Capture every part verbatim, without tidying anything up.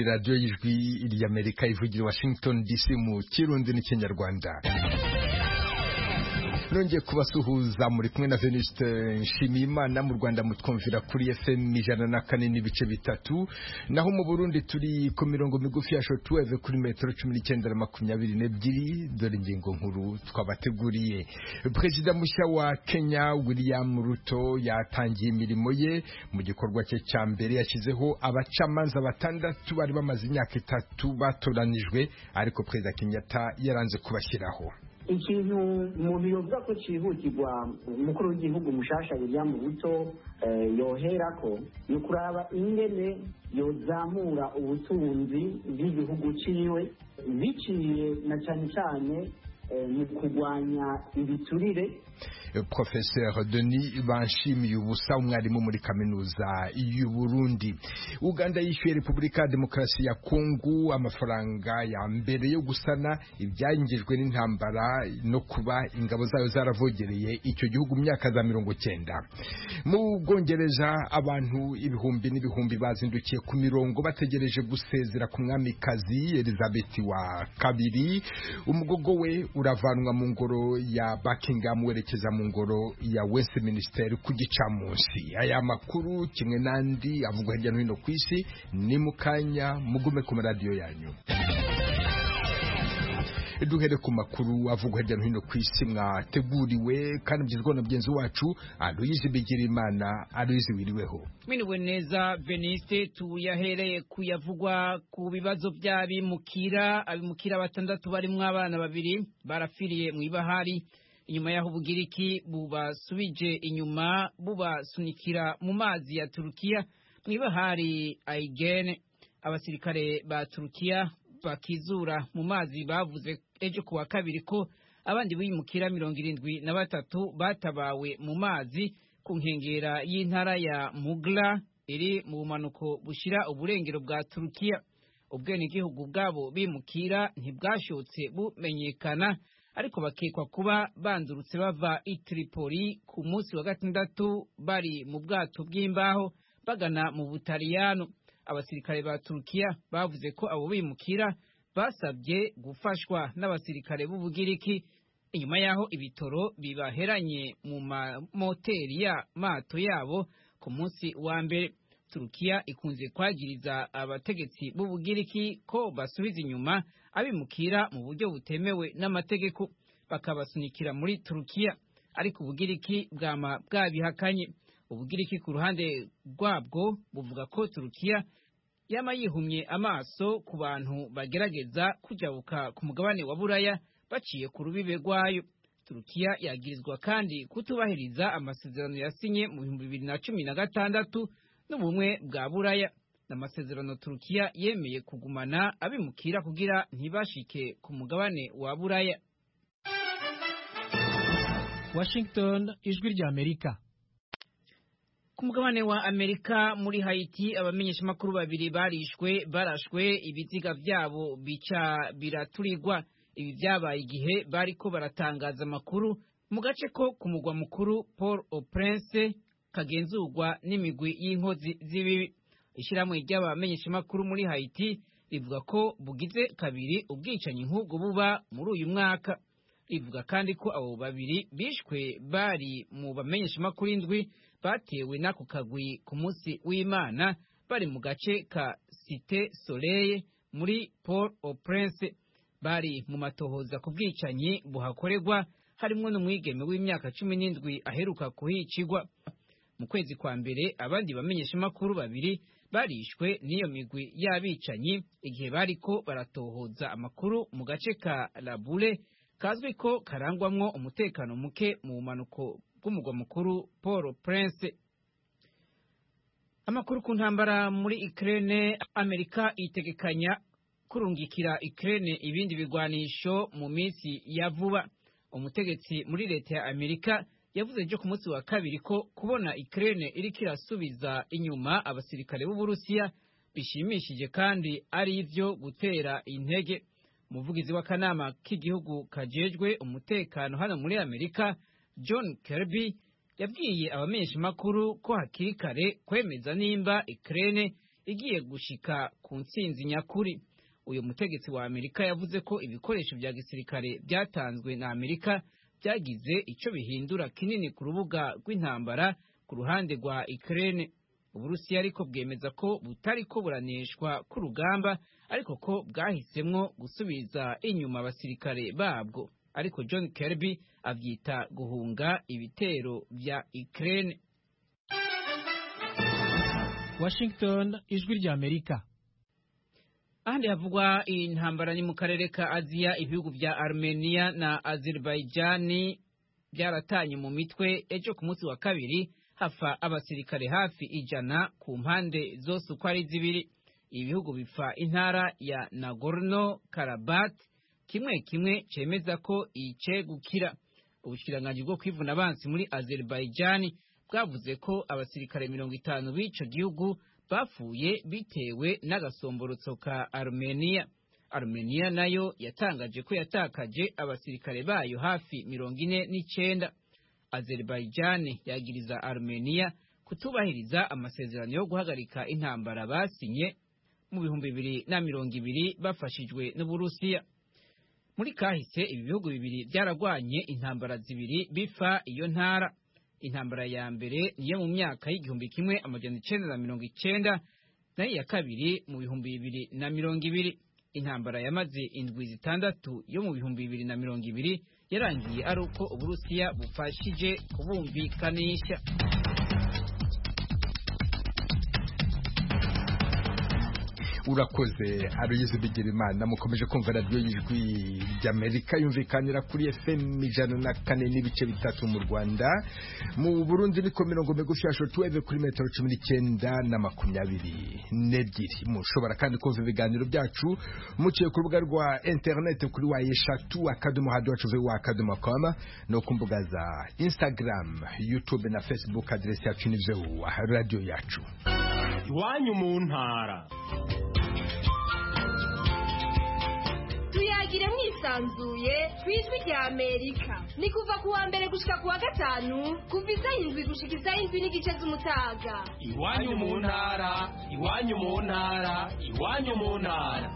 Radio y'Ijwi ry'Amerika ivugira Washington D C mu Kirundi n'Ikinyarwanda. Nongeye kubasuhuza muri kumwe na Venuste Nshimiyimana. Mu Rwanda mutwumvira kuri F M ijana na kane n'ibice bitatu, naho mu Burundi turi ku mirongo migufi ya shortwave kuri metero cumi n'icyenda na makumyabiri n'ebyiri. Dore ingingo nkuru twabateguriye. Perezida mushya wa Kenya William Ruto yatangiye imirimo ye. Mu gikorwa cye cya mbere yashyizeho abacamanza batandatu bari bamaze imyaka itatu batoranijwe, ariko Perezida Kenyatta yaranze kubashyiraho. Ikintu umuntu yovuga ko cyihutirwa umukuru w'igihugu mushasha William Ruto yoherako ni kuraba ingene yozamura ubutunzi bw'igihugu ciwe biciye na cyane cyane mu kurwanya ibiturire. Professeur Denis Banshimiye Ubusa, umwarimu muri kaminuza y'u Burundi. Uganda yishyuye Repubulika ya Demokarasi ya Kongo amafaranga ya mbere yo gusana ibyangijwe n'intambara no kuba ingabo zayo zaravogereye icyo gihugu mu myaka za mirongo cyenda. Mu Bwongereza abantu ibihumbi n'ibihumbi bazindukiye ku mirongo bategereje gusezera ku mwamikazi Elizabeth wa kabiri. Umugogo we uravanwa mu ngoro ya Buckingham werekeza mu ngoro ya Westminster ku gicamunsi. Aya makuru kimwe nandi avugwa hirya no hino ku isi ni mukanya, mugume ku radio yanyu. Duhere ku makuru avugwa hirya no hino ku isi mwateguriwe kandi byizwa na byenzi wacu Aloyize Bigirimana. Aloyize, wiriweho? Mwiriwe neza Veniste. Tuyahereye kuyavugwa ku bibazo by'abimukira. Abimukira batandatu barimo abana babiri barafiriye mu ibahari inyuma yaho Bugiriki bubasubije inyuma bubasunikira mu mazi ya Turukiya mu ibahari Aegean. Abasirikare ba Turukiya bakizura mu mazi bavuze ejo kuwa kabiri ko abandi bimukira mirongo irindwi na batatu batabawe mu mazi ku nkengera y'intara ya Mugla iri mu bumanuko bushira uburengero bwa Turukiya. Ubwenegihugu bwabo bimukira ntibwashotse bumenyekana, ariko bakekwa kuba bandurutse bava i Tripoli ku munsi wa gatandatu bari mu bwato bw'imbaho bagana mu Butaliyano. Abasirikare ba Turukiya bavuze ko abo bimukira basabye gufashwa n'abasirikare b'Ubugiriki inyuma yaho ibitoro bibaheranye mu moteri ya mato yabo ku munsi wa mbere. Turukiya ikunze kwagiriza abategetsi b'Ubugiriki ko basubiza inyuma abimukira mu buryo butemewe n'amategeko bakabasunikira muri Turukiya, ariko Ubugiriki bwama bwabihakanye. Ubugiriki ku ruhande rwabwo buvuga ko Turukiya yama yihumye amaso ku bantu bagerageza kujabuka ku mugabane wa Buraya baciye ku rubibe rwayo. Turukiya yagirizwa kandi kutubahiriza amasezerano yasinye mu bihumbi bibiri na cumi na gatandatu n'ubumwe bwa Buraya. N'amasezerano Turukiya yemeye kugumana abimukira kugira ntibashike ku mugabane wa Buraya. Washington, Ijwi ry'Amerika. Ku mugabane wa Amerika muri Haiti abamenyesha makuru babiri barishwe barashwe ibiziga byabo bica biraturirwa. Ibi byabaye igihe bariko baratangaza amakuru mu gace ko ku mugwa mukuru Port-au-Prince kagenzurwa n'imigwi y'inkozi z'ibibi. Ishyirahamwe ry'abamenyesha makuru muri Haiti rivuga ko bugize kabiri ubwicanyi nk'ubwo buba muri uyu mwaka. Rivuga kandi ko abo babiri bishwe bari mu bamenyesha makuru indwi batewe n'ako kagwi ku munsi w'Imana bari mu gace ka Cité Soleil muri Port-au-Prince. Bari mu matohoza ku bwicanyi buhakorerwa harimwo n'umwigeme w'imyaka cumi n'indwi aheruka kuhicigwa. Mu kwezi kwa mbere abandi bamenyesha makuru babiri barishwe n'iyo migwi y'abicanyi igihe bariko baratohoza amakuru mu gace ka La Boule kazwi ko karangwamwo umutekano muke mu manuko bw'umugwa mukuru Port-au-Prince. Amakuru ku ntambara muri Ukraine. Amerika itegekanya kurungikira Ukraine ibindi bigwanisho mu minsi ya vuba. Umutegetsi muri leta ya Amerika yavuze ejo ku munsi wa kabiri ko kubona Ukraine iriko irasubiza inyuma abasirikare b'Uburusiya bishimishije kandi ari ivyo gutera intege. Umuvugizi w'akanama k'igihugu kajejwe umutekano hano muri Amerika John Kirby yabwiye abamenyesha makuru ko hakiri kare kwemeza nimba Ukraine igiye gushika ku ntsinzi nyakuri. Uyu mutegetsi wa Amerika yavuze ko ibikoresho vya gisirikare byatanzwe na Amerika byagize ico bihindura kinini ku rubuga rw'intambara ku ruhande rwa Ukraine. Uburusiya ariko bwemeza ko butariko buraneshwa ku rugamba, ariko ko bwahisemwo gusubiza inyuma abasirikare babwo. Ariko John Kirby avyita guhunga ibitero vya Ukraine. Washington, ijwi rya Amerika. Ahandi havugwa intambara ni mu karere ka Aziya. Ibihugu vya Armenia na Azerbaijan byaratanye mu mitwe ejo ku munsi wa kabiri, hafa abasirikare hafi ijana ku mpande zose uko ari zibiri. Ibihugu bifa intara ya Nagorno Karabakh, kimwe kimwe cemeza ko icegukira. Ubushikiranganji bwo kwivuna abansi muri Azerbaijan bwavuze ko abasirikare mirongo itanu b'ico gihugu bapfuye bitewe n'agasomborotso ka Armenia. Armenia nayo yatangaje ko yatakaje abasirikare bayo hafi mirongo ine n'icenda. Azerbaijan yagiriza Armenia kutubahiriza amasezerano yo guhagarika intambara basinye mu bihumbi bibiri na mirongo ibiri bafashijwe n'Uburusiya. Muri kahise ibi bihugu bibiri byaragwanye intambara zibiri bifa iyo ntara. Intambara ya mbere niyo mu myaka y'igihumbi kimwe amajana icenda na mirongo icenda, nayo iya kabiri mu bihumbi bibiri na mirongo ibiri. Intambara yamaze indwi zitandatu yo mu bihumbi bibiri na mirongo ibiri yarangiye ari uko Uburusiya bufashije kubumvikanisha. Urakoze Aloyize Bigirimana. Mukomeje kumva radio y'ijwi ry'Amerika yumvikanira kuri F M ijana na kane n'ibice bitatu mu Rwanda. Mu Burundi niko mirongo migufi ya shortwave kuri metero cumi n'icyenda na makumyabiri n'ebyiri. Mushobora kandi kumva ibiganiro byacu muciye ku rubuga rwa internet kuri wa eshatu akadomo radio wa akadomo com no ku mbuga za Instagram, YouTube na Facebook. Adresi yacu ni wa radio yacu. Iwanyu mu ntara. Tuyagire mwisanzuye kwijwi rya Amerika. Ni kuva ku wa mbere gushika ku wa gatanu, kuva isaha indwi gushika isaha indwi n'igice z'umutaga. Iwanyu mu ntara, iwanyu mu ntara, iwanyu mu ntara.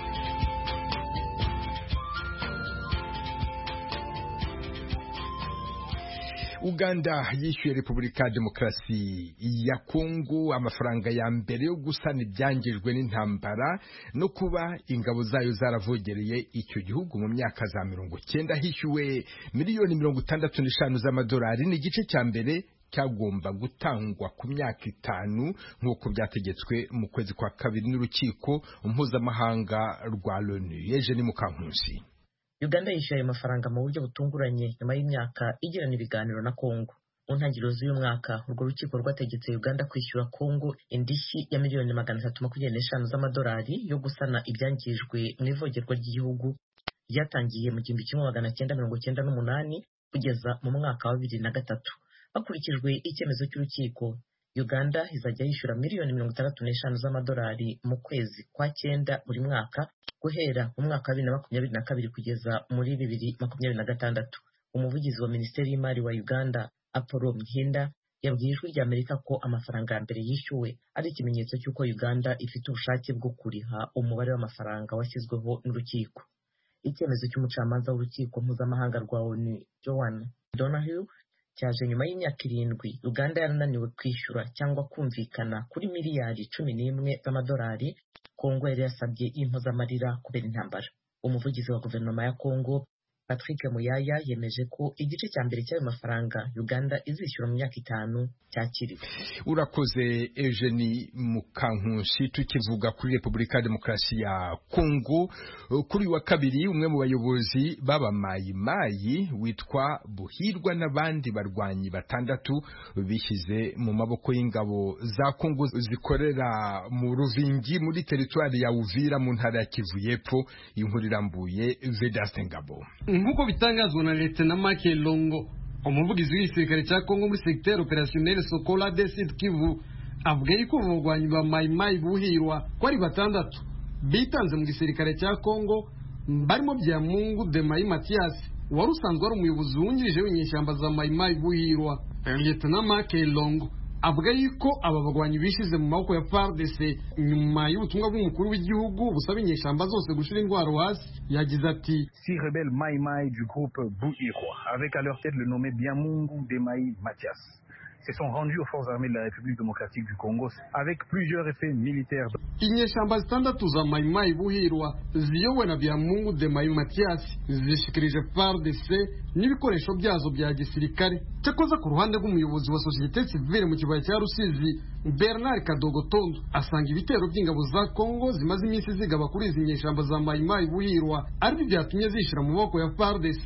Uganda yishyuye Repubulika Demokarasi ya Kongo amafaranga ya mbere yo gusana ibyangijwe n'intambara no kuba ingabo zayo zaravogereye icyo gihugu mu myaka za mirongo cyenda. Hishyuwe miliyoni mirongo itandatu n'eshanu z'amadolari. Ni igice cya mbere cyagomba gutangwa ku myaka itanu nk'uko byategetswe mu kwezi kwa kabiri n'urukiko mpuzamahanga rwa Loni. Eugene Mukankusi. Uganda yishyuye ayo mafaranga mu buryo butunguranye nyuma y'imyaka igirana ibiganiro na Kongo. Mu ntangiriro z'uyu mwaka urwo rukiko rwategetse Uganda kwishyura Kongo indishyi ya miliyoni magana atatu makumyabiri n'eshanu z'amadolari yo gusana ibyangijwe mu ivogerwa ry'igihugu ryatangiye mu gihumbi kimwe magana cyenda mirongo cyenda n'umunani kugeza mu mwaka wa bibiri na gatatu. Hakurikijwe icyemezo cy'urukiko, Uganda izajya yishyura miliyoni mirongo itandatu n'eshanu z'amadolari mu kwezi kwa cyenda buri mwaka guhera mu mwaka wa bibiri na makumyabiri na kabiri kugeza muri bibiri makumyabiri na gatandatu. Umuvugizi wa Minisiteri y'Imari wa Uganda, Apollo Mhinda, yabwiye ijwi rya Amerika ko amafaranga ya mbere yishyuwe ari ikimenyetso cy'uko Uganda ifite ubushake bwo kuriha umubare w'amafaranga washyizweho n'urukiko. Icyemezo cy'umucamanza w'urukiko mpuzamahanga rwa O N U, Joan Donoghue, cyaje nyuma y'imyaka irindwi Uganda yarananiwe kwishyura cyangwa kumvikana kuri miliyari cumi n'imwe z'amadolari Kongo yari yasabye y'impozamarira kubera intambara. Umuvugizi wa guverinoma ya Kongo, Patrick Muyaya, yemeje ko igice cya mbere cy'ayo mafaranga Uganda izishyura mu myaka itanu cyakiriwe. Urakoze Eugenie Mukankusi. Tukivuga kuri Repubulika ya Demokarasi ya Kongo, kuri wa kabiri umwe mu bayobozi baba Mayi Mayi witwa Buhirwa n'abandi barwanyi batandatu bishyize mu maboko y'ingabo za Kongo zikorera mu Ruvingi muri teritwari ya Uvira mu ntara ya Kivu y'Epfo. Inkuru irambuye Vedaste Ngabo. Nk'uko bitangazwa na Lieutenant Make Longo, umuvugizi w'igisirikare cya Kongo muri secteur opérationnel Sokola de Sud Kivu, avuga yuko abagwanyi ba Mayi Mayi Buhirwa ko ari batandatu bitanze mu gisirikare cya Kongo, barimo Byamungu de Mayi Mathias wari usanzwe ari umuyobozi wungirije w'inyeshyamba za Mayi Mayi Buhirwa. Lieutenant Make Longo avuga yuko aba bagwanyi bishize mu maboko ya F A R D C nyuma y'ubutumwa bw'umukuru w'igihugu busaba inyeshamba zose gushira ingwaro hasi. Yagize ati six rebelles Mai Mai du groupe Bouhirwa avec à leur tête le nommé Biamungu Demaï Mathias se sont rendus aux forces armées de la République démocratique du Congo avec plusieurs effets militaires. Inyeshamba zitandatu za Mai Mai Buhirwa ziyowe na Biamungu Demaï Mathias zishikirije F A R D C n'ibikoresho byazo bya gisirikare. Cyakoze ku ruhande rw'umuyobozi wa société civile mu kibaya cya Rusizi Bernard Kadogotondo asanga ibitero by'ingabo za Congo zimaze iminsi zigaba kuri izi nyeshamba za Mai Mai Buhirwa ari byatumye zishira mu maboko ya F A R D C.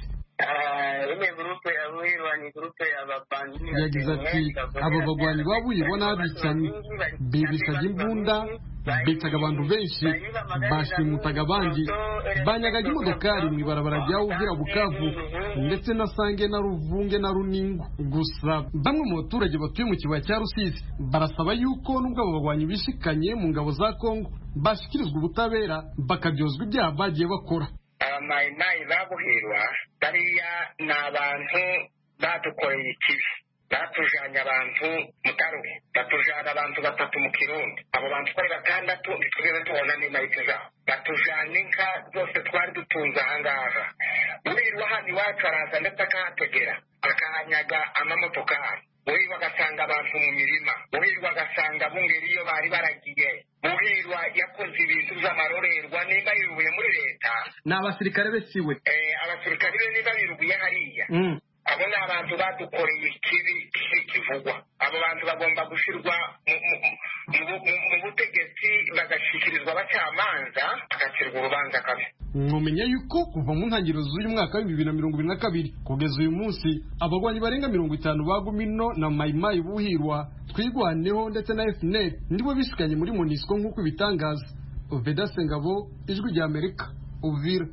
Yagize ati aba bagwanyi babuyirwa n'abicanyi bibishaga imbunda bicaga abantu benshi bashimutaga abandi banyagaga imodokari mu ibarabara rya Uvira Bukavu ndetse na Sange na Ruvunge na Runingo. Gusa bamwe mu baturage batuye mu kibaya cya Rusizi barasaba yuko nubwo abo bagwanyi bishikanye mu ngabo za Congo bashikirizwa ubutabera bakabyozwa ibyaha bagiye bakora. Mai Mai babuhirwa bariya ni abantu badukoreye ikibi, batujanye abantu mu Karuhe, batujana abantu batatu mu Kirundi, abo bantu twari batandatu ntitwigeze tubona n'imarike zabo, batujana inka zose twari dutunze ahangaha. Uwirwa hano iwacu araza ndetse akahategera akahanyaga amamotokari, uwirwa agasanga abantu mu mirima, uwirwa agasanga bungeri iyo bari baragiye, uwirwa yakoze ibintu by'amarorerwa nimba yirubuye muri leta. Ni abasirikare be siwe eh abasirikare be niba birubuye hariya mm. Abo ni abantu badukoreye ikibi kivugwa. Abo bantu bagomba gushirwa mu butegetsi bagashikirizwa abacamanza bagacirwa urubanza kabi. Mwumenya yuko kuva mu ntangiriro z'uyu mwaka wa bibiri na mirongo ibiri na kabiri kugeza uyu munsi abagwanyi barenga mirongo itanu bagumino na Mai Mai Buhirwa twigwaneho ndetse na F N L ndibo bisikanye muri Monisco nk'uko bitangaza. Oveda Sengabo, Ijwi rya Amerika, Uvira.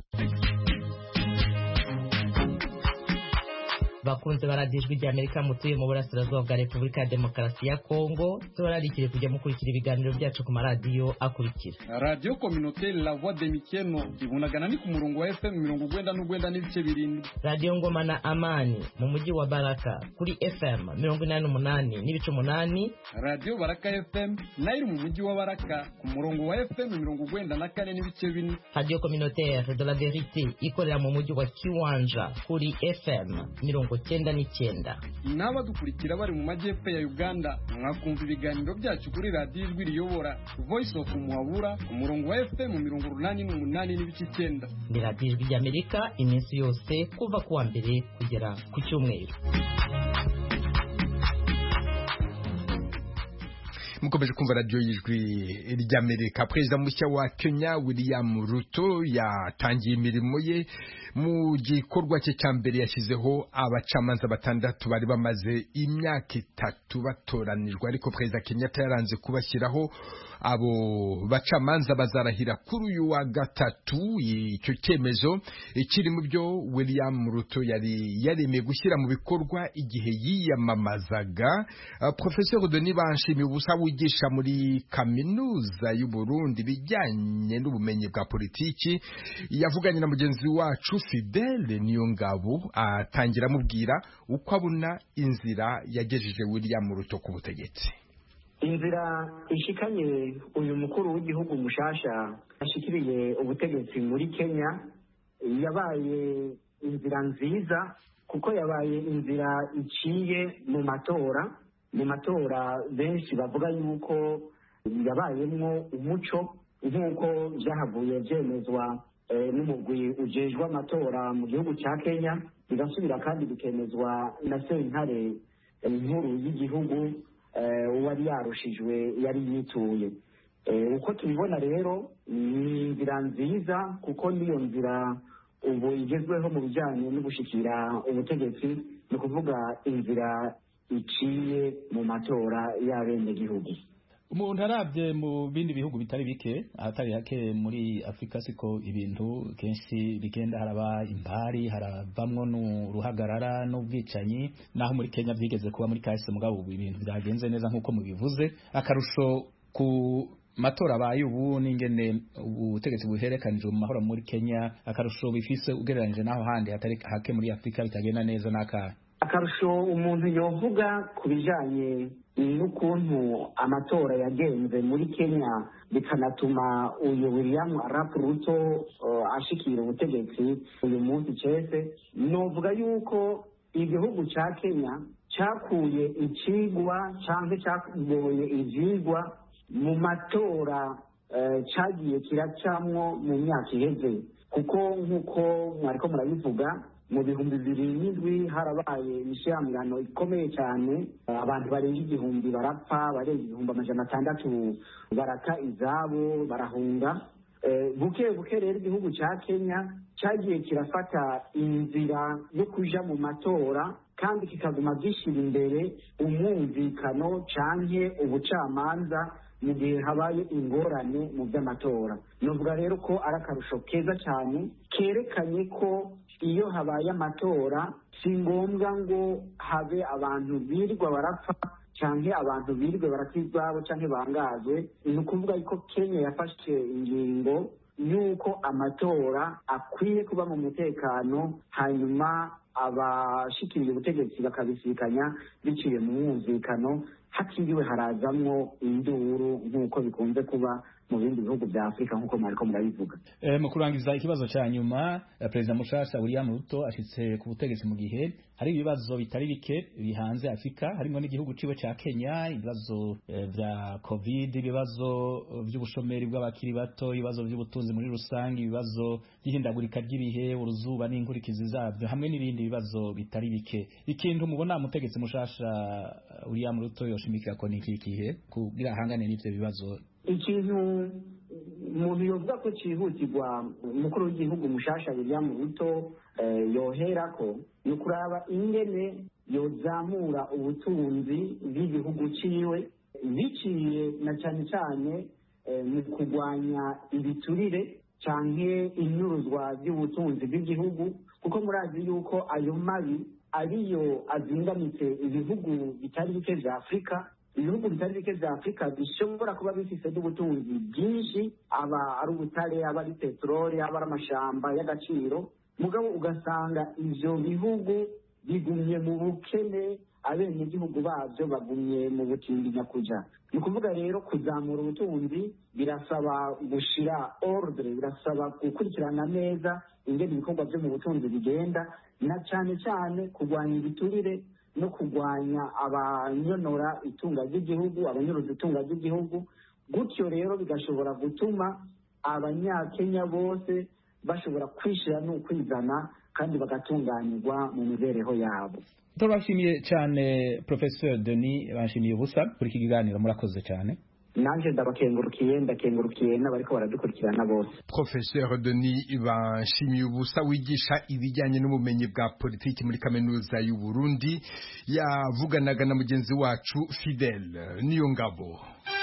Bakunze baradijwe rya Amerika mutuye mu burasirazuba bwa Repubulika ya Demokarasi ya Kongo tubararikire kujya mukurikira ibiganiro byacu ku maradiyo akurikira. Radio Communautaire La Voix de Mikeno ibunagana ni ku murongo wa F M mirongo ugwenda n'ugwenda n'ibice birindwi. Radio Ngoma na Amani mu mujyi wa Baraka kuri F M mirongo inani n'umunani n'ibice umunani. Radio Baraka F M nayo mu mujyi wa Baraka ku murongo wa F M mirongo ugwenda na kane n'ibice bine. Radio Communautaire de la Vérité ikorera mu mujyi wa Kiwanja kuri F M mirongo cyenda n'icyenda. N'abadukurikira bari mu majyepfo ya Uganda mwakumva ibiganiro byacu kuri radio Ijwi riyobora Voice of Muhabura ku murongo wa F M mirongo urunani n'umunani n'ibice icyenda. Ni radio Ijwi ry'Amerika iminsi yose kuva kuwa mbere kugera ku cyumweru. Mukomeje kumva radio y'Ijwi ry'Amerika. Perezida mushya wa Kenya William Ruto yatangiye imirimo ye mu gikorwa cye cya mbere yashyizeho abacamanza batandatu bari bamaze imyaka itatu batoranijwe, ariko Perezida Kenyatta yaranze kubashyiraho. Abo bacamanza bazarahira kuri uyu wa gatatu. Icyo cyemezo kiri mu byo William Ruto yari yaremeye gushyira mu bikorwa igihe yiyamamazaga. Professeur Denis Banshimiye ubusa wigisha muri kaminuza y'u Burundi bijyanye n'ubumenyi bwa politiki yavuganye na mugenzi wacu Fidèle Niyongabo atangira amubwira uko abona inzira yagejeje William Ruto ku butegetsi. Inzira ishikanye uyu mukuru w'igihugu mushasha ashikiriye ubutegetsi muri Kenya yabaye inzira nziza kuko yabaye inzira iciye mu matora mu matora benshi bavuga yuko yabayemwo umuco nk'uko byahavuye byemezwa n'umugwi ujejwe amatora mu gihugu cya Kenya bigasubira kandi bikemezwa na sentare nkuru y'igihugu uwari yarushijwe yari yituye. Uko tubibona rero ni inzira nziza kuko niyo nzira ubu igezweho mu bijyanye no gushikira ubutegetsi, ni ukuvuga inzira iciye mu matora y'abenegihugu. Umuntu arabye mu bindi bihugu bitari bike ahatari hake muri Afrika siko ibintu kenshi bigenda haraba impari, harabamwo n'uruhagarara n'ubwicanyi, naho muri Kenya byigeze kuba muri kahise mugabo ibintu byagenze neza nkuko mubivuze. Akarusho ku matora abaye ubu n'ingene ubutegetsi buherekanije mu mahoro muri Kenya, akarusho bifise ugereranyije naho handi hatari hake muri Afrika bitagenda neza n'aka. akarusho umuntu yovuga ku bijanye n'ukuntu amatora yagenze muri Kenya bikanatuma uyu William Arap Ruto uh, ashikira ubutegetsi uyu munsi cese, novuga yuko igihugu ca Kenya cakuye icigwa canke cakugoye ivyigwa mu matora uh, cagiye kiracamwo mu myaka iheze, kuko nk'uko mwariko murabivuga mu bihumbi bibiri n'indwi harabaye imishyirahamwe ikomeye cyane, abantu barenga igihumbi barapfa, barenga igihumbi amajana atandatu barata izabo barahunga. buke buke rero igihugu cya Kenya cyagiye kirafata inzira yo kuja mu matora kandi kikaguma gishyira imbere umwumvikano canke ubucamanza mu gihe habaye ingorane mu by'amatora. Novuga rero ko ari akarusho keza cyane kerekanye ko iyo habaye amatora si ngombwa ngo habe abantu birirwa barapfa canke abantu birirwe barata izabo canke bangazwe. Ni ukuvuga ko Kenya yafashe ingingo yuko amatora akwiye kuba mu mutekano, hanyuma abashikiriye ubutegetsi bakabisikanya biciye mu mwumvikano, hakiriwe harazamwo induru nk'uko bikunze kuba mu bindi bihugu bya Afrika nk'uko mwariko murabivuga. E, mu kurangiza ikibazo cya nyuma, Perezida mushasha William Ruto ashitse ku butegetsi mu gihe hari ibibazo bitari bike bihanze Afrika, harimo n'igihugu ciwe ca Kenya, ibibazo e, vya Covid, ibibazo by'ubushomeri bw'abakiri bato, ibibazo by'ubutunzi muri rusange, ibibazo by'ihindagurika ry'ibihe, uruzuba n'inkurikizi zabyo, hamwe n'ibindi bibazo bitari bike. Ikintu mubona umutegetsi mushasha William Ruto yoshimikira ko niki kihe kugira hangane n'ivyo bibazo? Ikintu umuntu yovuga ko cyihutirwa umukuru w'igihugu mushasha William Ruto eh, yoherako ni ukuraba ingene yozamura ubutunzi bw'igihugu ciwe biciye na cyane cyane eh, mu kurwanya ibiturire canke inyuruzwa by'ubutunzi bw'igihugu, kuko murazi yuko ayo mabi ariyo azingamitse ibihugu bitari bike vya Afrika. Ibihugu bitari bike vya Afrika bishobora kuba bifise n'ubutunzi bwinshi, aba ari ubutare, aba ari peteroli, aba ari amashamba y'agaciro, mugabo ugasanga ivyo bihugu bigumye mu bukene, abenegihugu bavyo bagumye mu butindi nyakuja. Ni ukuvuga rero kuzamura ubutunzi birasaba gushira ordre, birasaba gukurikirana neza ingene ibikorwa vyo mu butunzi bigenda, na cyane cyane kurwanya ibiturire no kurwanya abanyonora itunga ry'igihugu, abanyoroza itunga ry'igihugu. Gutyo rero bigashobora gutuma abanyakenya bose bashobora kwishira no kwizana kandi bagatunganirwa mu mibereho yabo. Turabashimiye cyane Professeur Denis bashimiye ubusa kuri iki kiganiro, murakoze cyane. Nanje ndabakengurukiye ndakengurukiye n'abariko baradukurikirana bose. Professeur Denis Banshimiye ubusa wigisha ibijyanye n'ubumenyi bwa politiki muri kaminuza y'u Burundi yavuganaga na mugenzi wacu Fidel Niyongabo.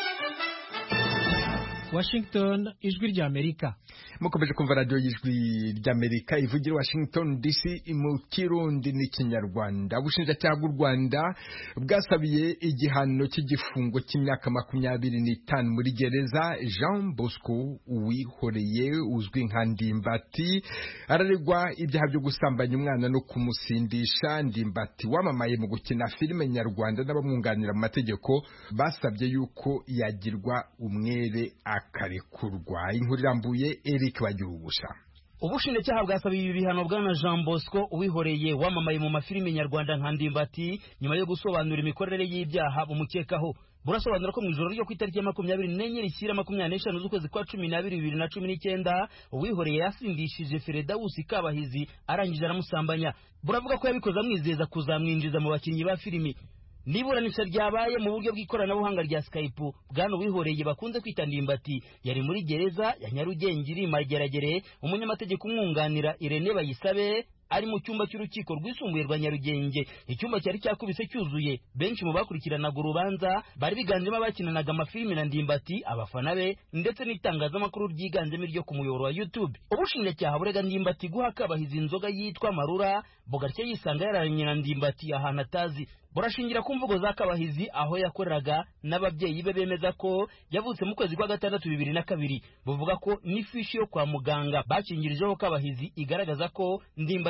Washington, ijwi rya Amerika. Mukomeje kumva radio y'ijwi rya Amerika ivugira Washington D C mu Kirundi n'Ikinyarwanda. Ubushinjacyaha bw'u Rwanda bwasabiye igihano cy'igifungo cy'imyaka makumyabiri n'itanu muri gereza Jean Bosco Uwihoreye uzwi nka Ndimbati, araregwa ibyaha byo gusambanya umwana no kumusindisha. Ndimbati wamamaye mu gukina filime nyarwanda n'abamwunganira mu mategeko basabye yuko yagirwa umwere akarekurwa. Inkuru irambuye Eric Bagirubusa. Ubushinjacyaha bwasabiye ibi bihano bwana Jean Bosco Uwihoreye wamamaye mu mafilime nyarwanda nka Ndimbati nyuma yo gusobanura imikorere y'ibyaha bumukekaho. Burasobanura ko mu ijoro ryo ku itariki ya makumyabiri n'enye rishyira makumyabiri n'eshanu z'ukwezi kwa cumi n'abiri bibiri na cumi n'icyenda Uwihoreye yasindishije Feredawusi Kabahizi arangije aramusambanya. Buravuga ko yabikoze amwizeza kuzamwinjiza mu bakinnyi ba filimi. Niburanisha ryabaye mu buryo bw'ikoranabuhanga rya Skype, bwana Uwihoreye bakunze kwita Ndimbati yari muri gereza ya Nyarugenge iri Mageragere. Umunyamategeko umwunganira Irene Bayisabe ari mu cyumba cy'urukiko rwisumbuye rwa Nyarugenge. Icyumba cyari cyakubise cyuzuye, benshi mu bakurikiranaga urubanza bari biganjemo abakinanaga amafilimi na Ndimbati, abafana be ndetse n'itangazamakuru ryiganjemo iryo ku muyoboro wa YouTube. Ubushinjacyaha burega Ndimbati guha Kabahizi inzoga yitwa Marura, bogatse yisanga yararanye na Ndimbati ahantu atazi. Burashingira ku mvugo za Kabahizi aho yakoreraga n'ababyeyi be bemeza ko yavutse mu kwezi kwa gatandatu bibiri na kabiri. Buvuga ko n'ifishi yo kwa muganga bakingirijeho Kabahizi igaragaza ko Ndimbati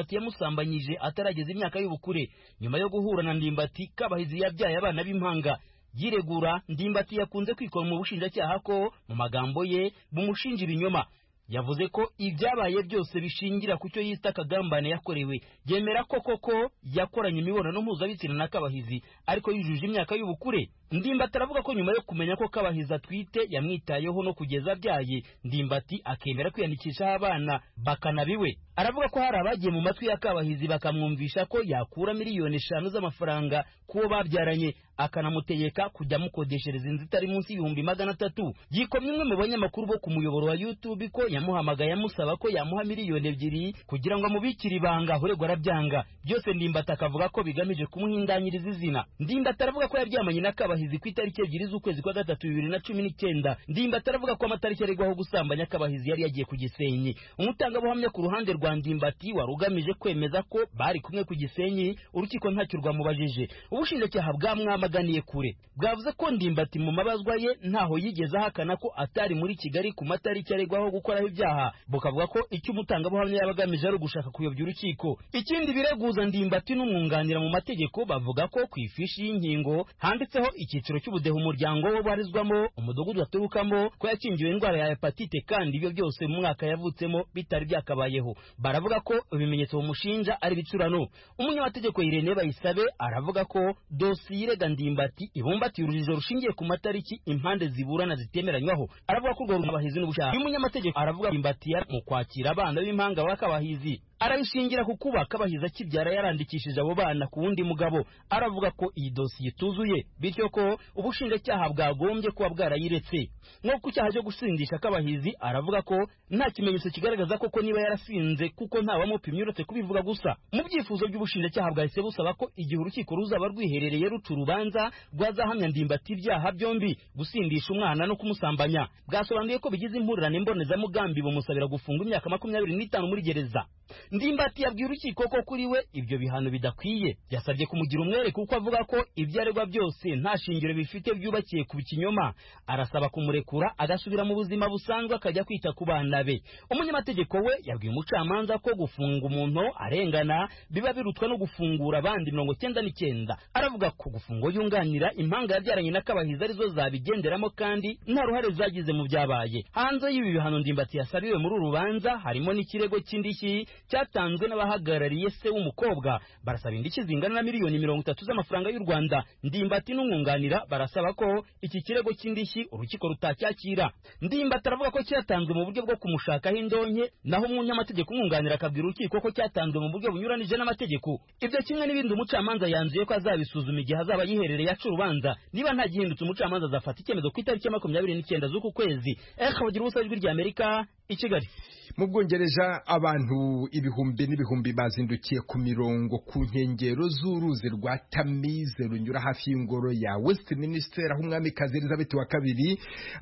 Ndimbati yamusambanyije atarageza imyaka y'ubukure. Nyuma yo guhura na Ndimbati, Kabahizi yabyaye abana b'impanga. Yiregura, Ndimbati yakunze kwikora mu bushinjacyaha ko mu magambo ye bumushinja ibinyoma. Yavuze ko ibyabaye byose bishingira ku cyo yita akagambane yakorewe. Yemera ko koko yakoranye imibonano mpuzabitsina na Kabahizi ariko yujuje imyaka y'ubukure. Ndimbati aravuga ko nyuma yo kumenya ko Kabahizi atwite yamwitayeho no kugeza abyaye, Ndimbati akemera kwiyandikishaho abana bakanabiwe. Aravuga ko hari abagiye mu matwi ya Kabahizi bakamwumvisha ko yakura miliyoni eshanu z'amafaranga kuwo babyaranye, akanamutegeka kujya mukodeshereza inzu itari munsi y'ibihumbi magana atatu. Yikomye umwe mu banyamakuru bo ku muyoboro wa YouTube ko yamuhamagaye amusaba ko yamuha miliyoni ebyiri kugira ngo amubikire ibanga, uregwa arabyanga. Byose Ndimbati akavuga ko bigamije kumuhindanyiriza izina. Ndimbati aravuga ko yaryamanye na Kabahizi ku itariki ebyiri z'ukwezi kwa gatatu bibiri na cumi n'icyenda. Ndimbati aravuga ko amatariki aregwaho gusambanya Kabahizi yari yagiye ku Gisenyi. Umutangabuhamya ku ruhande rwa Ndimbati wari ugamije kwemeza ko bari kumwe ku Gisenyi, urukiko ntacyo rwamubajije. Ubushinjacyaha bwamwamaganiye kure, bwavuze ko Ndimbati mu mabazwa ye ntaho yigeze ahakana ko atari muri Kigali ku matariki aregwaho gukoraho ibyaha. Bukavuga ko icyo umutangabuhamya yabagamije ari ugushaka kuyobya urukiko. Ikindi bireguza Ndimbati n'umwunganira mu mategeko bavuga ko ku ifishi y'inkingo handitseho icyiciro cy'ubudehe umuryango we barizwamo, umudugudu aturukamo, ko yakingiwe indwara ya hepatite kandi ibyo byose mu mwaka yavutsemo bitari byakabayeho. Baravuga ko ibimenyetso bamushinja ari bicurano. Umunyamategeko Irene Bayisabe aravuga ko dosiye irega Ndimbati ibumbatiye urujijo rushingiye ku matariki impande ziburana zitemeranywaho. Aravuga ko urwo Kabahizi n'ubushaka. Uyu munyamategeko aravuga Ndimbati mu kwakira abana b'impanga ba Kabahizi arabishingira ku kuba Kabahizi akibyara yarandikishije abo bana ku wundi mugabo. Aravuga ko iyi dosiye ituzuye, bityo ko ubushinjacyaha bwagombye kuba bwarayiretse. Nko ku cyaha cyo gusindisha Kabahizi aravuga ko nta kimenyetso kigaragaza koko niba yarasinze kuko nta wamupimye uretse kubivuga gusa. Mu byifuzo by'ubushinjacyaha bwahise busaba ko igihe urukiko ruzaba rwiherereye ruca urubanza rwazahamya Ndimbati ibyaha byombi, gusindisha umwana no kumusambanya. Bwasobanuye ko bigize impurirane mbonezamugambi bumusabira gufunga imyaka makumyabiri n'itanu muri gereza. Ndimbati yabwiye urukiko ko kuri we ibyo bihano bidakwiye. Yasabye kumugira umwere kuko avuga ko ibyo aregwa byose nta shingiro bifite byubakiye ku kinyoma. Arasaba kumurekura agasubira mu buzima busanzwe akajya kwita ku bana be. Umunyamategeko we yabwiye umucamanza ko gufunga umuntu arengana biba birutwa no gufungura abandi mirongo cyenda n'icyenda. Aravuga ko gufunga yunganira impanga yabyaranye na Kabahizi arizo zabigenderamo kandi nta ruhare zagize mu byabaye. Hanze y'ibi bihano Ndimbati yasabiwe muri uru rubanza harimo n'ikirego cy'indishyi cyatanzwe n'abahagarariye se w'umukobwa. Barasaba indishyi zingana na miliyoni mirongo itatu z'amafaranga y'u Rwanda. Ndimbati n'umwunganira barasaba ko iki kirego cy'indishyi urukiko rutacyakira. Ndimbati aravuga ko cyatanzwe mu buryo bwo kumushakaho indonke, naho umunyamategeko umwunganira akabwira urukiko ko cyatanzwe mu buryo bunyuranije n'amategeko. Ibyo kimwe n'ibindi umucamanza yanzuye ko azabisuzuma igihe azaba yiherereye aca urubanza. Niba nta gihindutse umucamanza azafata icyemezo ku itariki ya makumyabiri n'icyenda z'uku kwezi. Ekabagira ubusa ijwi rya Amerika i Kigali. Mu Bwongereza abantu ibihumbi n'ibihumbi bazindukiye ku mirongo ku nkengero z'uruzi rwa Tamize runyura hafi y'ingoro ya Westminster aho umwamikazi Elizabeth wa kabiri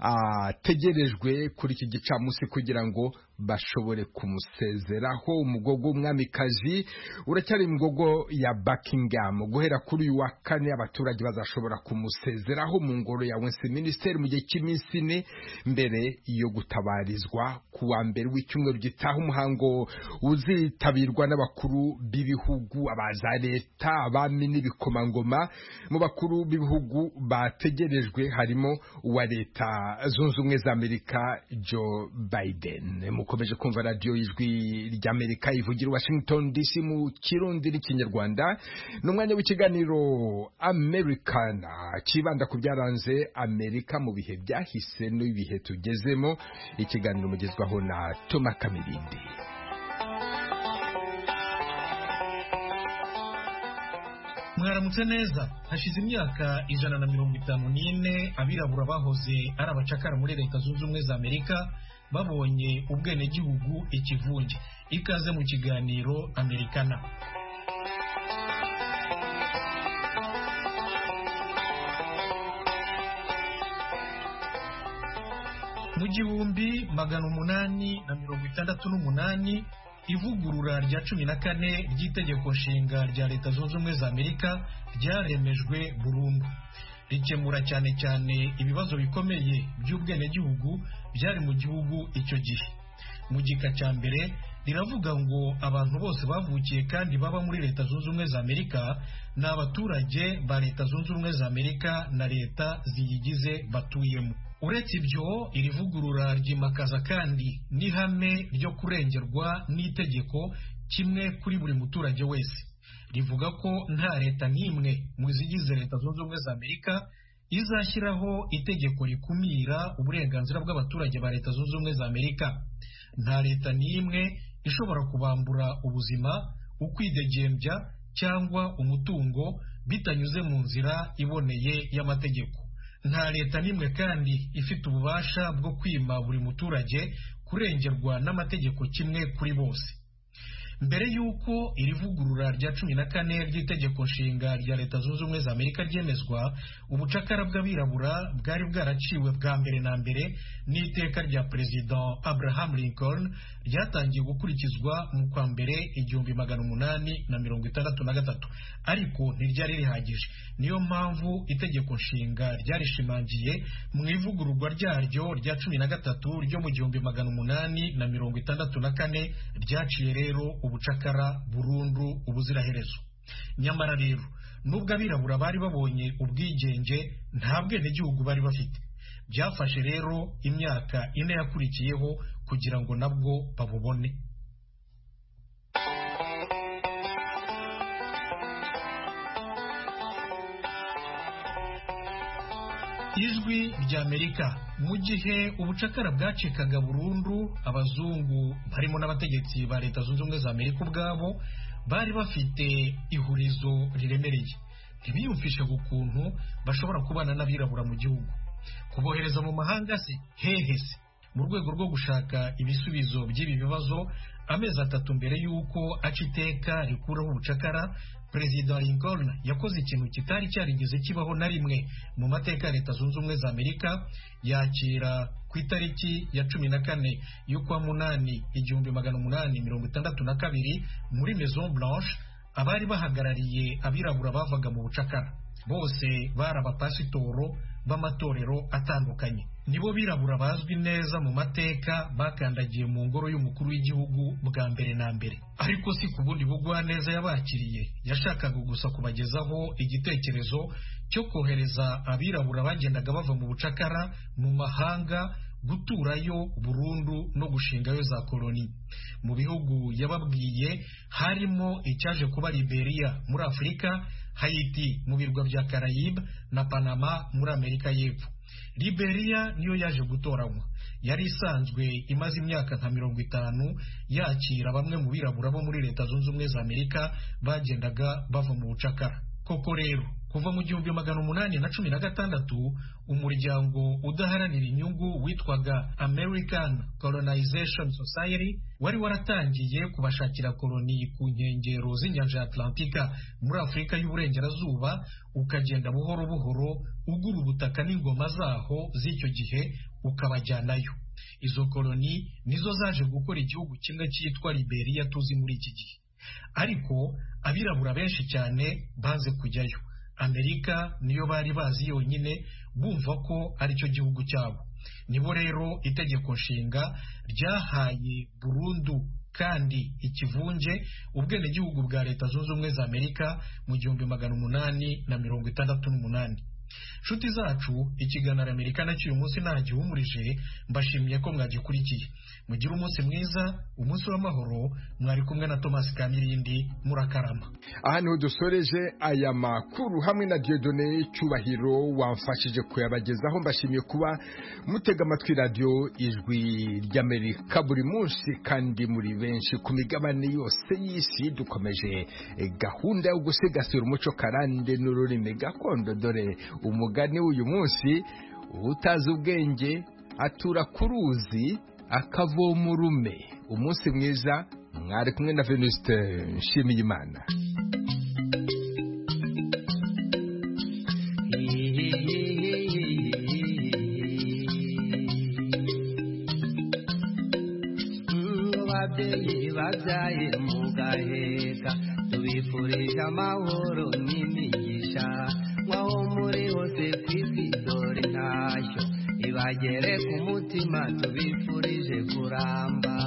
ategerejwe kuri iki gicamunsi kugira ngo bashobore kumusezeraho. Umugogo w'umwamikazi uracyari umugogo ya Buckingham. Guhera kuri uyu wa kane abaturage bazashobora kumusezeraho mu ngoro ya Westminster mu gihe cy'iminsi ine mbere yo gutabarizwa ku wa mbere w'icyumweru gitaha. Umuhango uzitabirwa n'abakuru b'ibihugu, abaza leta, abami n'ibikomangoma. Mu bakuru b'ibihugu bategerejwe harimo uwa leta zunze ubumwe za Amerika Joe Biden. Mukomeje kumva radio y'ijwi ry'Amerika ivugira Washington D C mu Kirundi n'Ikinyarwanda. N'umwanya w'ikiganiro Americana kibanda ku byaranze Amerika mu bihe byahise n'ibihe tugezemo. Ikiganiro mugezwaho na Toma Kamirindi. Mwaramutse neza. Hashize imyaka ijana na mirongo itanu n'ine abirabura bahoze ari abacakara muri Leta Zunze Ubumwe za Amerika babonye ubwenegihugu ikivunge. Ikaze mu kiganiro Americana. Mu gihumbi magana umunani na mirongo itandatu n'umunani ivugurura rya cumi na kane ry'itegeko nshinga rya Leta Zunze Ubumwe za Amerika ryaremejwe burundu. Rikemura cyane cyane ibibazo bikomeye by'ubwenegihugu byari mu gihugu icyo gihe. Mu gika cya mbere riravuga ngo abantu bose bavukiye kandi baba muri Leta Zunze Ubumwe za Amerika ni abaturage ba Leta Zunze Ubumwe za Amerika na leta ziyigize batuyemo. Uretse ibyo, iri vugurura ryimakaza kandi n'ihame ryo kurengerwa n'itegeko kimwe kuri buri muturage wese. Rivuga ko nta leta n'imwe mu zigize Leta Zunze Ubumwe za Amerika izashyiraho itegeko rikumira uburenganzira bw'abaturage ba Leta Zunze Ubumwe za Amerika. Nta leta n'imwe ishobora kubambura ubuzima, ukwidegembya cyangwa umutungo bitanyuze mu nzira iboneye y'amategeko. Nta leta n'imwe kandi ifite ububasha bwo kwima buri muturage kurengerwa n'amategeko kimwe kuri bose. Mbere y'uko iri vugurura rya cumi na kane ry'itegeko nshinga rya Leta Zunze Ubumwe za Amerika ryemezwa, ubucakara bw'abirabura bwari bwaraciwe bwa mbere na mbere n'iteka rya Perezida Abraham Lincoln ryatangiye gukurikizwa mu kwa mbere igihumbi magana umunani na mirongo itandatu na gatatu, ariko ntiryari rihagije. Niyo mpamvu itegeko nshinga ryarishimangiye mu ivugururwa ryaryo rya cumi na gatatu ryo mu gihumbi magana umunani na mirongo itandatu na kane ryaciye rero ubucakara burundu ubuziraherezo. Nyamara rero, nubwo abirabura bari babonye ubwigenge, nta bwenegihugu bari bafite. Byafashe rero imyaka ine yakurikiyeho kugira ngo nabwo babubone. Ijwi rya Amerika. Mu gihe ubucakara bwacikaga burundu, abazungu barimo n'abategetsi ba Leta Zunze Ubumwe za Amerika ubwabo bari bafite ihurizo riremereye. Ntibiyumvishe ukuntu bashobora kubana n'abirabura mu gihugu. Kubohereza mu mahanga se hehe se? Mu rwego rwo gushaka ibisubizo by'ibi bibazo, amezi atatu mbere y'uko aca iteka rikuraho ubucakara, Perezida Lincoln yakoze ikintu kitari cyarigeze kibaho na rimwe mu mateka ya Leta Zunze Ubumwe za Amerika. Yakira ku itariki ya cumi na kane y'ukwa munani igihumbi magana umunani mirongo itandatu na kabiri muri Maison Blanche abari bahagarariye abirabura bavaga mu bucakara. Bose bari abapasitoro b'amatorero atandukanye. Nibo birabura bazwi neza mu mateka bakandagiye mu ngoro y'umukuru w'igihugu bwa mbere na mbere. Ariko si ku bundi bugwa neza yabakiriye, yashakaga gusa kubagezaho igitekerezo cyo kohereza abirabura bagendaga bava mu bucakara mu mahanga guturayo burundu no gushingayo za koloni. Mu bihugu yababwiye harimo icyaje kuba Liberia muri Afurika, Haiti mu birwa bya Caraïbe na Panama muri Amerika y'Epfo. Liberia niyo yaje gutoranywa. Yari isanzwe imaze imyaka nka mirongo itanu yakira bamwe mu birabura bo muri Leta Zunze Ubumwe za Amerika bagendaga bava mu bucakara. Koko rero, kuva mu gihumbi magana umunani na cumi na gatandatu, umuryango udaharanira inyungu witwaga American Colonization Society wari waratangiye kubashakira koloni ku nkengero z'inyanja ya Atlantika muri Afurika y'Uburengerazuba, ukagenda buhoro buhoro ugura ubutaka n'ingoma zaho z'icyo gihe ukabajyanayo. Izo koloni nizo zaje gukora igihugu kimwe cyitwa Liberia tuzi muri iki gihe. Ariko abirabura benshi cyane baze kujyayo. Amerika niyo bari bazi yonyine, bumva ko ari cyo gihugu cyabo. Nibo rero itegeko nshinga ryahaye burundu kandi ikivunje ubwenegihugu bwa Leta Zunze Ubumwe za Amerika mu gihumbi magana umunani na mirongo itandatu n'umunani. Nshuti zacu, ikiganiro Amerika nacyo uyu munsi ntagihumurije. Mbashimiye ko mwagikurikiye. Mugire umunsi mwiza, umunsi w'amahoro. Mwari kumwe na Thomas Kamirindi, murakarama. Aha niho dusoreje aya makuru hamwe na Dieudonné Cyubahiro wamfashije kuyabagezaho. Mbashimiye kuba mutega amatwi radio Ijwi ry'Amerika buri munsi kandi muri benshi ku migabane yose y'isi. Dukomeje gahunda yo gusigasira umuco karande n'ururimi gakondo. Dore umugani w'uyu munsi: utazi ubwenge atura ku ruzi akavoma urume. Umunsi mwiza. Mwari kumwe na Venuste Nshimiyimana. Babyeyi babyaye mugaheka, tubifurije amahoro n'imigisha. Mwaho muri hose kw'isi dore ntashyo ibagere ku mutima, tubifurije kuramba.